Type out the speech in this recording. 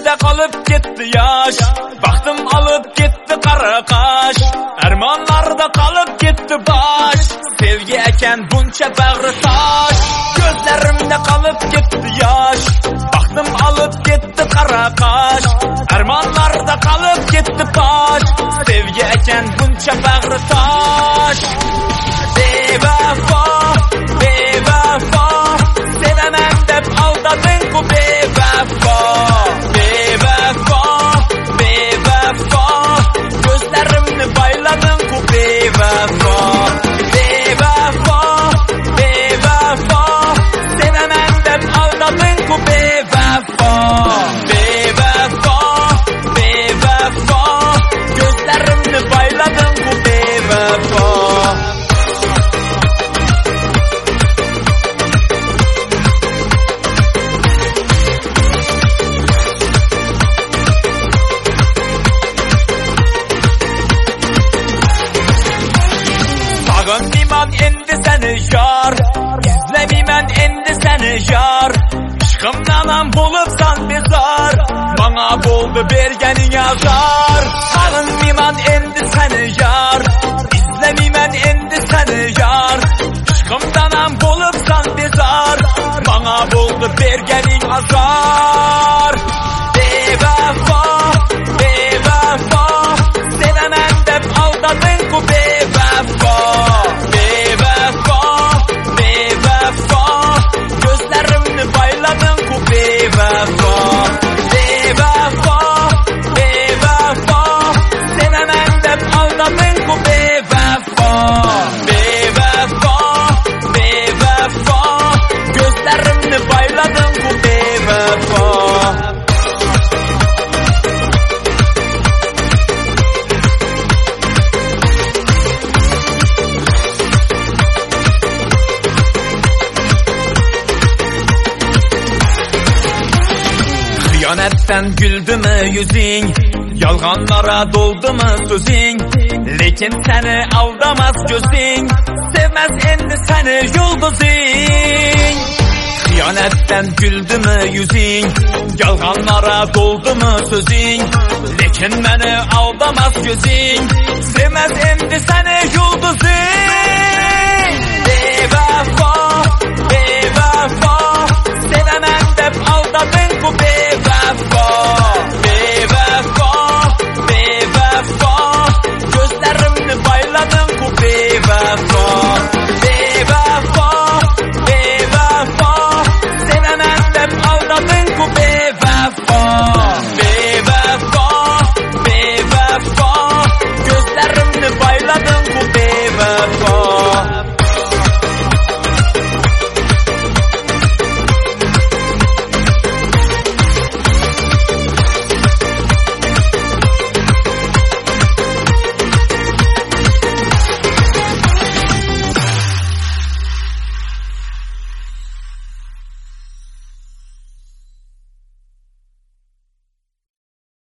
Gözlerimde kalıp gitti yaş, baktım alıp gitti kara kaş. Armanlarda kalıp gitti baş, sevgi eken bunca bağrı taş. Gözlerimde kalıp gitti yaş, baktım alıp gitti kara kaş. Armanlarda kalıp gitti baş, sevgi eken bunca bağrı taş. Bevafa, bevafa, sevemem dep aldadın ku bevafa. Bevafa, bevafa, gözlerimni bayladın ku bevafa. Bevafa, bevafa, sevemem dep aldadın ku bevafa. Bevafa, bevafa, gözlerimni bayladın ku bevafa. Sağınmayman endi seni yar, izlemeymen endi seni yar. Aşkımdan bulupsan bizar, bana buldu bergenin azar. Sağınmayman endi seni yar, izlemeymen endi seni yar. Aşkımdan bulupsan bizar, bana buldu bergenin azar. Bevafa, bevafa, sevemem dep aldadın ku bevafa. Bevafa, bevafa, gözlerimni bayladın ku bevafa. Bevafa, bevafa, sevemem dep aldadın ku bevafa. Bevafa, bevafa, gözlerimni bayladın ku bevafa. Hıyanetten güldü mü yüzün, yalganlara doldu mu sözün? Lekin seni aldamaz gözün, sevmez endi seni yıldızın. Hıyanetten güldü mü yüzün, yalganlara doldu mu sözün? Lekin beni aldamaz gözün, sevmez endi seni yıldızın. Bevafa,